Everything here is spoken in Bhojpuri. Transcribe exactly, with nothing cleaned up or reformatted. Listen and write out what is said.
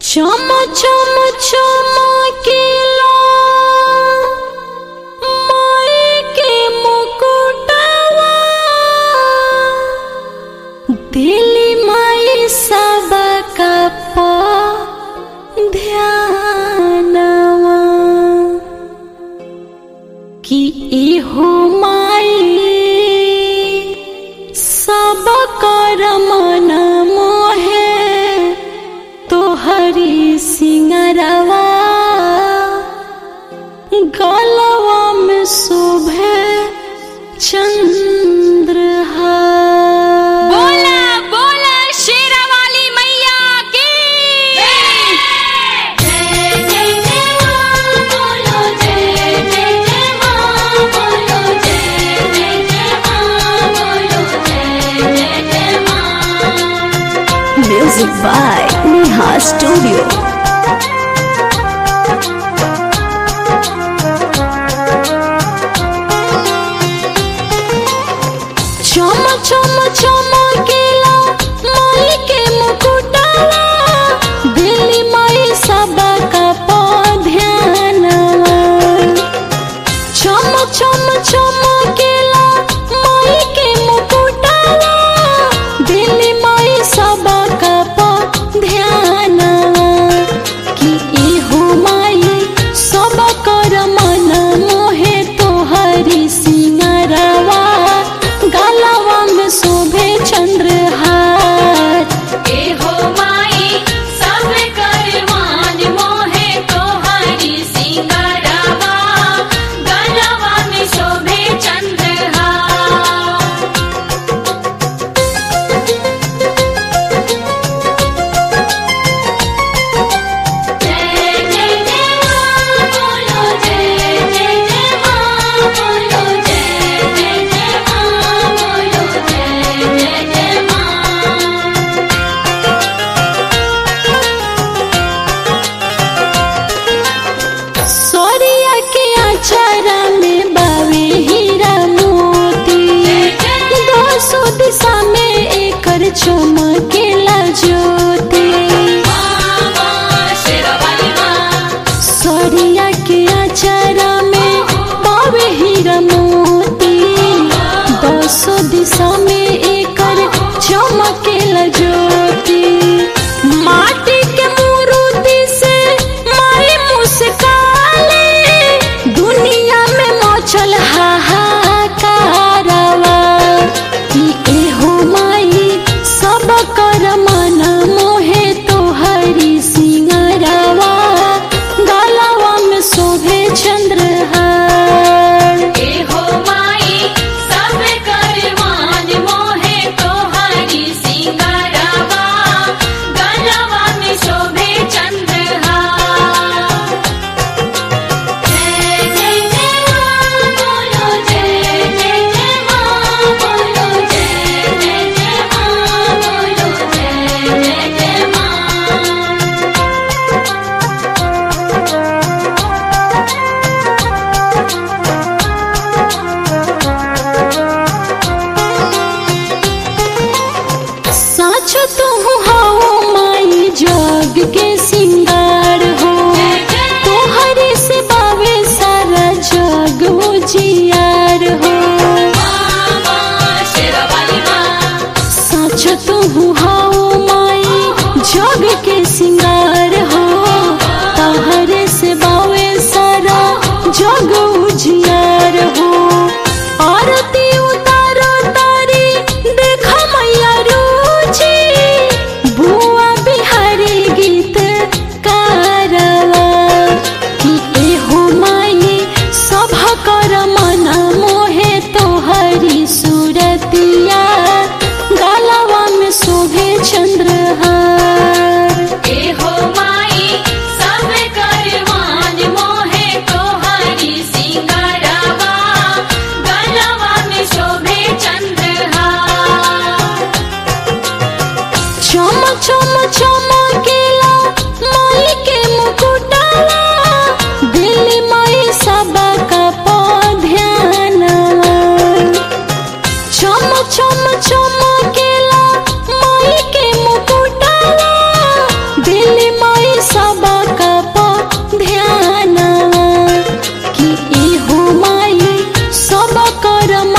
चम चम चमकीला माई के मुकुटवा दिली माई सबका ध्यानवा कि इहो माई सब कर मन मोहे तोहरी सिंगरवा गलवा में शोभे चंद्रहार। बोला बोला शेरा वाली मैया की जय जय जय मां बोलो जय जय जय मां बोलो जय जय जय मां बोलो जय जय जय मां। Music by Neha Studio. चम चम चमकीला माई के मुकुटवा दिली माई सबका ध्यानवा। चम चम चमकीला माई के मुकुटवा दिली माई सबका ध्यानवा कि इहो माई सब कर मन मोहे तोहरी सिंगरवा गलवा में शोभे चंद्रहार। एहो माई सब कर मान मोहे तोहरी सिंगरवा गलवा में शोभे चंद्रहार। जय जय जय मां बोलो जय जय जय मां बोलो जय जय जय मां बोलो जय जय जय मां। सोरिया के अचारा में बावे हीरा मोती दो सौ दिशा में एकर चमकेला ज्योति। सोरिया के अचारा में बावे हीरा मोती दो सौ दिशा में एकर चमकेला ज्योति। माटी के मूर्ति से माई मुस्काले दुनिया में मचल हाहाकारवा कि एहो माई सब कर मन मोहे तोहरी सिंगरवा गलवा में शोभे चंद्रहार। एहो माई सब कर मान मोहे तोहरी सिंगरवा गलवा में शोभे चंद्रहार। जय जय जय मां बोलो जय जय जय मां बोलो जय जय जय मां बोलो जय जय जय मां। साच तुहु हो माई जग के सिंगार हो तोहरे से बावे सारा जग उजियार हो। साच तुहु हो माई जग के सिंगार हो तोहरे से बावे सारा जग उजियार हो। आरती उतारो तारी देखा मैया रुचि बुआ बिहारी गीत रमा